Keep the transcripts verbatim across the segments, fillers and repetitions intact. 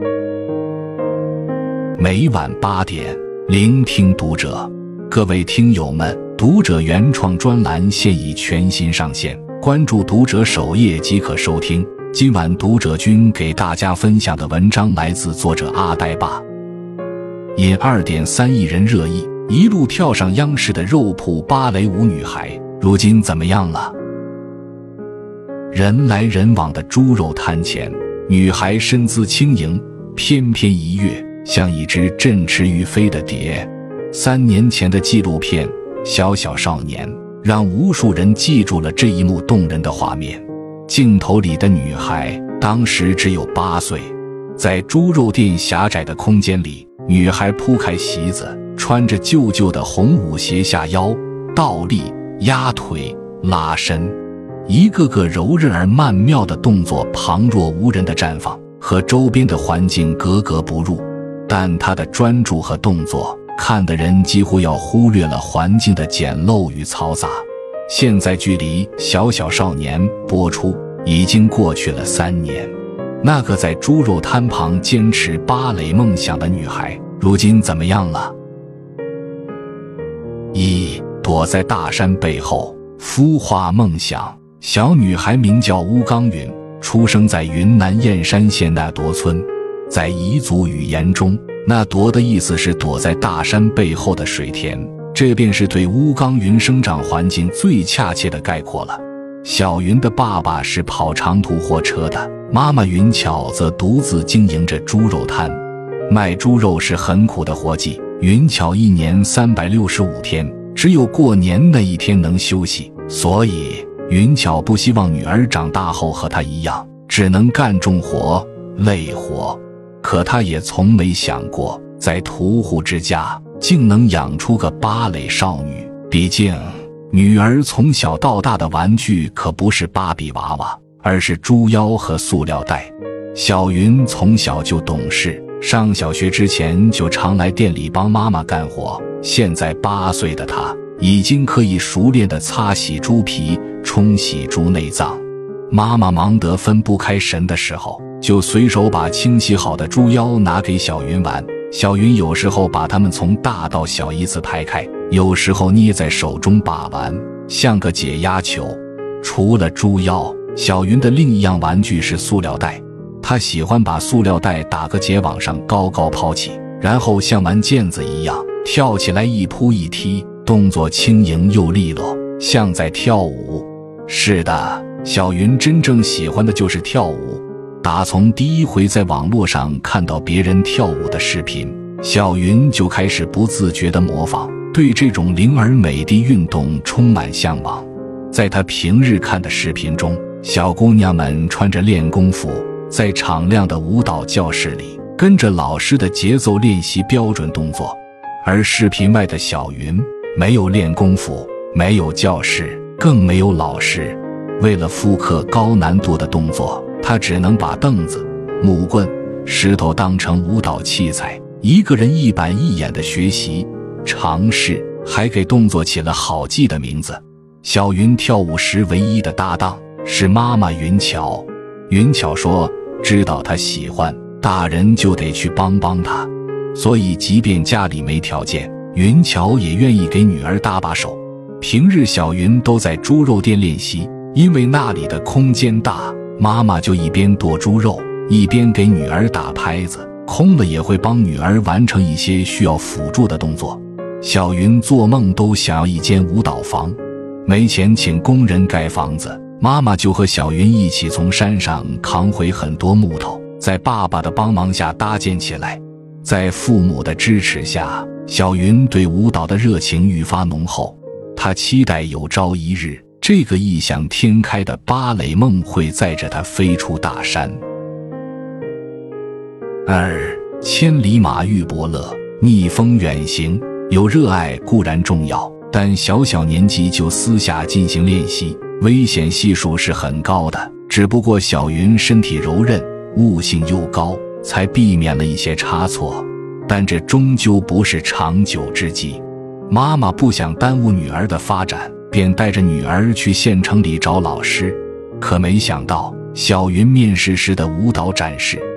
每晚八点，聆听读者。各位听友们，读者原创专栏现已全新上线，关注读者首页即可收听。今晚读者君给大家分享的文章来自作者阿呆爸。引 二点三亿人热议，一路跳上央视的肉铺芭蕾舞女孩，如今怎么样了？人来人往的猪肉摊前，女孩身姿轻盈，翩翩一跃，像一只振翅欲飞的蝶。三年前的纪录片《小小少年》让无数人记住了这一幕动人的画面。镜头里的女孩当时只有八岁，在猪肉店狭窄的空间里，女孩铺开席子，穿着旧旧的红舞鞋下腰、倒立、压腿、拉伸，一个个柔韧而曼妙的动作旁若无人地绽放，和周边的环境格格不入。但她的专注和动作看的人几乎要忽略了环境的简陋与嘈杂。现在距离《小小少年》播出已经过去了三年，那个在猪肉摊旁坚持芭蕾梦想的女孩，如今怎么样了？一躲在大山背后孵化梦想。小女孩名叫乌刚云，出生在云南燕山县那夺村。在彝族语言中，那夺的意思是躲在大山背后的水田，这便是对乌刚云生长环境最恰切的概括了。小云的爸爸是跑长途货车的，妈妈云巧则独自经营着猪肉摊。卖猪肉是很苦的活计，云巧一年三百六十五天，只有过年那一天能休息，所以云巧不希望女儿长大后和她一样，只能干重活、累活。可她也从没想过，在屠户之家竟能养出个芭蕾少女。毕竟女儿从小到大的玩具可不是芭比娃娃，而是猪腰和塑料袋。小云从小就懂事，上小学之前就常来店里帮妈妈干活。现在八岁的她已经可以熟练地擦洗猪皮、冲洗猪内脏。妈妈忙得分不开神的时候，就随手把清洗好的猪腰拿给小云玩。小云有时候把它们从大到小依次排开，有时候捏在手中把玩，像个解压球。除了猪腰，小云的另一样玩具是塑料袋。她喜欢把塑料袋打个结往上高高抛起，然后像玩毽子一样跳起来一扑一踢，动作轻盈又利落，像在跳舞。是的，小云真正喜欢的就是跳舞。打从第一回在网络上看到别人跳舞的视频，小云就开始不自觉地模仿，对这种灵儿美的运动充满向往。在她平日看的视频中，小姑娘们穿着练功服，在敞亮的舞蹈教室里跟着老师的节奏练习标准动作。而视频外的小云没有练功服，没有教室，更没有老师。为了复刻高难度的动作，她只能把凳子、木棍、石头当成舞蹈器材，一个人一板一眼地学习、尝试，还给动作起了好记的名字。小云跳舞时唯一的搭档是妈妈云巧。云巧说，知道她喜欢，大人就得去帮帮她，所以即便家里没条件，云巧也愿意给女儿搭把手。平日小云都在猪肉店练习，因为那里的空间大，妈妈就一边剁猪肉，一边给女儿打拍子，空了也会帮女儿完成一些需要辅助的动作。小云做梦都想要一间舞蹈房，没钱请工人盖房子，妈妈就和小云一起从山上扛回很多木头，在爸爸的帮忙下搭建起来。在父母的支持下，小云对舞蹈的热情愈发浓厚。她期待有朝一日，这个异想天开的芭蕾梦会载着她飞出大山。二，千里马遇伯乐，逆风远行。有热爱固然重要，但小小年纪就私下进行练习，危险系数是很高的。只不过小云身体柔韧，悟性又高，才避免了一些差错。但这终究不是长久之计。妈妈不想耽误女儿的发展，便带着女儿去县城里找老师。可没想到，小云面试时的舞蹈展示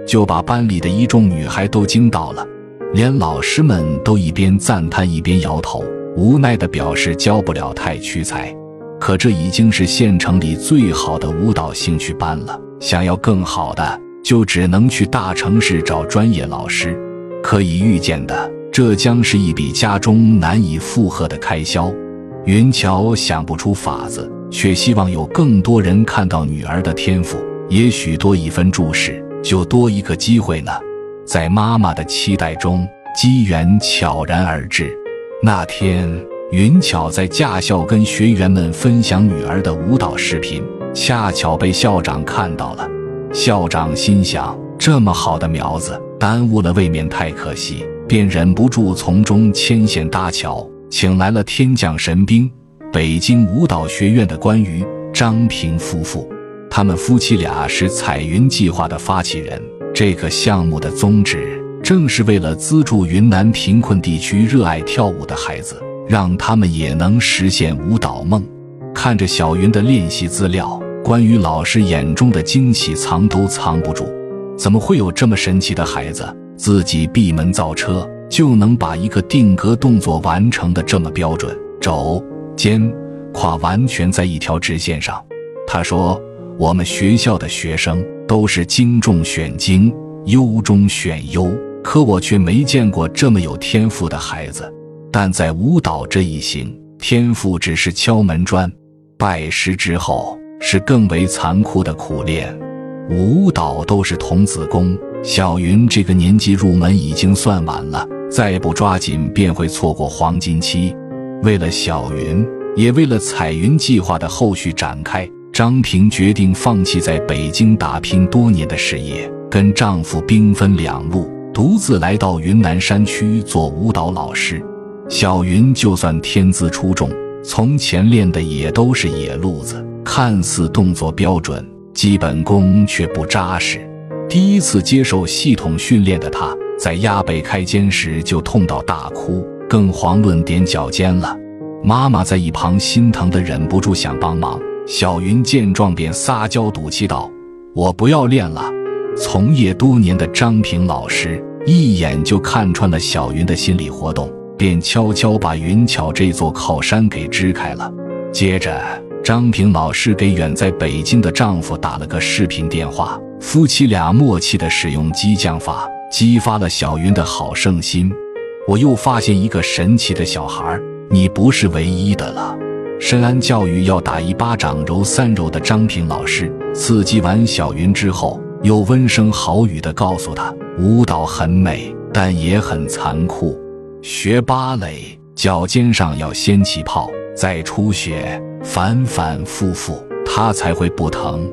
就把班里的一众女孩都惊到了，连老师们都一边赞叹一边摇头，无奈地表示教不了太屈才。可这已经是县城里最好的舞蹈兴趣班了，想要更好的，就只能去大城市找专业老师。可以预见的，这将是一笔家中难以负荷的开销。云桥想不出法子，却希望有更多人看到女儿的天赋，也许多一分注视，就多一个机会呢。在妈妈的期待中，机缘悄然而至。那天，云巧在驾校跟学员们分享女儿的舞蹈视频，恰巧被校长看到了。校长心想，这么好的苗子，耽误了未免太可惜，便忍不住从中牵线搭桥，请来了天降神兵，北京舞蹈学院的关于、张平夫妇。他们夫妻俩是彩云计划的发起人，这个项目的宗旨正是为了资助云南贫困地区热爱跳舞的孩子，让他们也能实现舞蹈梦。看着小云的练习资料，关于老师眼中的惊喜藏都藏不住。怎么会有这么神奇的孩子，自己闭门造车就能把一个定格动作完成的这么标准，肘、肩、胯完全在一条直线上。他说，我们学校的学生都是精中选精，优中选优，可我却没见过这么有天赋的孩子。但在舞蹈这一行，天赋只是敲门砖，拜师之后是更为残酷的苦练。舞蹈都是童子功，小云这个年纪入门已经算晚了，再不抓紧便会错过黄金期。为了小云，也为了彩云计划的后续展开，张平决定放弃在北京打拼多年的事业，跟丈夫兵分两路，独自来到云南山区做舞蹈老师。小云就算天资出众，从前练的也都是野路子，看似动作标准，基本功却不扎实。第一次接受系统训练的她，在压背开肩时就痛到大哭，更遑论踮脚尖了。妈妈在一旁心疼得忍不住想帮忙，小云见状便撒娇赌气道，我不要练了。从业多年的张平老师一眼就看穿了小云的心理活动，便悄悄把云巧这座靠山给支开了。接着，张平老师给远在北京的丈夫打了个视频电话，夫妻俩默契地使用激将法，激发了小云的好胜心。我又发现一个神奇的小孩，你不是唯一的了。深谙教育要打一巴掌揉三揉的张平老师，刺激完小云之后，又温声好语地告诉她，舞蹈很美，但也很残酷。学芭蕾，脚尖上要先起泡，再出血，反反复复，它才会不疼。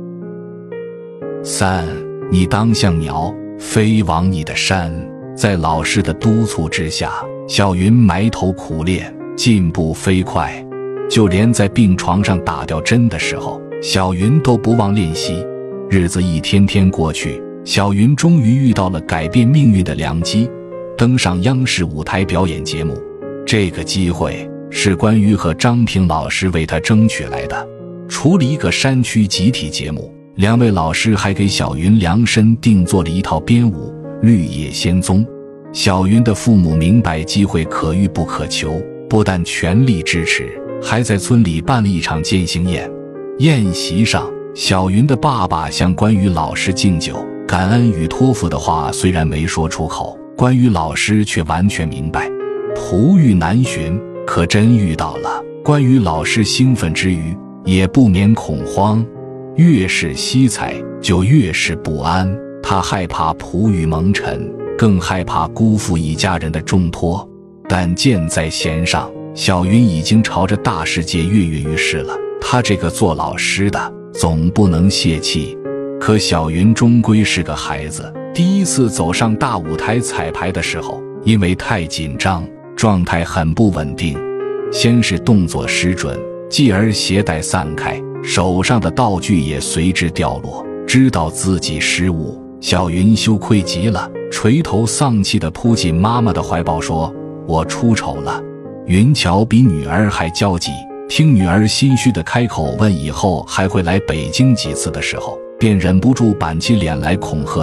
三，你当像鸟，飞往你的山。在老师的督促之下，小云埋头苦练，进步飞快。就连在病床上打吊针的时候，小云都不忘练习。日子一天天过去，小云终于遇到了改变命运的良机，登上央视舞台表演节目。这个机会是关于和张平老师为她争取来的。除了一个山区集体节目，两位老师还给小云量身定做了一套编舞《绿野仙踪》。小云的父母明白机会可遇不可求，不但全力支持，还在村里办了一场践行宴。宴席上，小云的爸爸向关于老师敬酒，感恩与托付的话虽然没说出口，关于老师却完全明白。璞玉难寻，可真遇到了。关于老师兴奋之余，也不免恐慌。越是惜才，就越是不安。他害怕璞玉蒙尘，更害怕辜负一家人的重托。但箭在弦上，小云已经朝着大世界跃跃欲试了。她这个做老师的，总不能泄气。可小云终归是个孩子，第一次走上大舞台彩排的时候，因为太紧张，状态很不稳定。先是动作失准，继而鞋带散开，手上的道具也随之掉落。知道自己失误，小云羞愧极了，垂头丧气地扑进妈妈的怀抱说，我出丑了。云巧比女儿还焦急，听女儿心虚地开口问以后还会来北京几次的时候，便忍不住板起脸来恐吓道，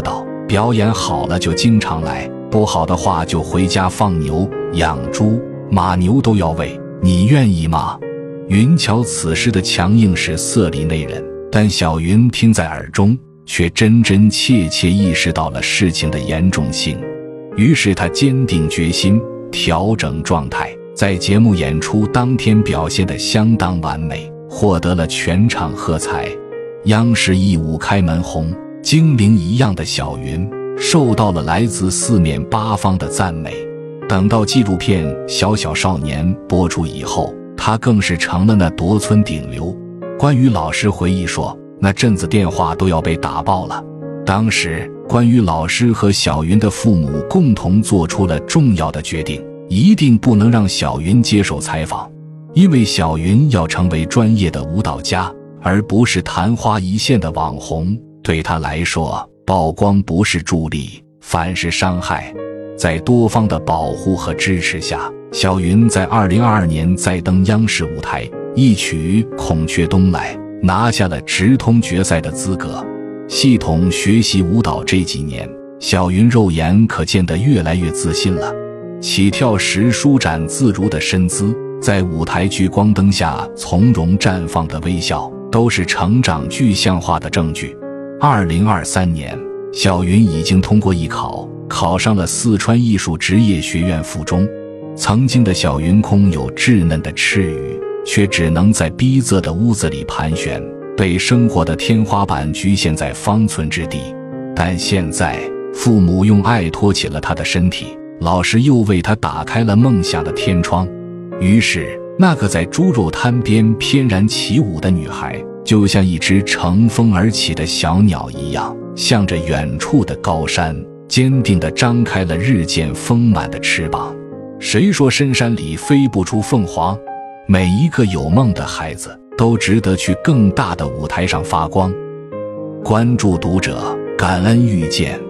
表演好了就经常来，不好的话就回家放牛、养猪、马牛都要喂，你愿意吗？云桥此时的强硬是色厉内荏，但小云听在耳中，却真真切切意识到了事情的严重性。于是他坚定决心调整状态，在节目演出当天表现得相当完美，获得了全场喝彩。央视一舞开门红，精灵一样的小云受到了来自四面八方的赞美。等到纪录片《小小少年》播出以后，他更是成了那夺村顶流。关于老师回忆说，那阵子电话都要被打爆了。当时关于老师和小云的父母共同做出了重要的决定，一定不能让小云接受采访，因为小云要成为专业的舞蹈家，而不是昙花一现的网红。对他来说，曝光不是助力，反是伤害。在多方的保护和支持下，小云在二零二二年再登央视舞台，一曲《孔雀东来》拿下了直通决赛的资格。系统学习舞蹈这几年，小云肉眼可见得越来越自信了。起跳时舒展自如的身姿，在舞台聚光灯下从容绽放的微笑，都是成长具象化的证据。二零二三年，小云已经通过艺考，考上了四川艺术职业学院附中。曾经的小云空有稚嫩的翅羽，却只能在逼仄的屋子里盘旋，被生活的天花板局限在方寸之地。但现在，父母用爱托起了他的身体，老师又为他打开了梦想的天窗。于是，那个在猪肉摊边翩然起舞的女孩，就像一只乘风而起的小鸟一样，向着远处的高山，坚定地张开了日渐丰满的翅膀。谁说深山里飞不出凤凰？每一个有梦的孩子都值得去更大的舞台上发光。关注读者，感恩遇见。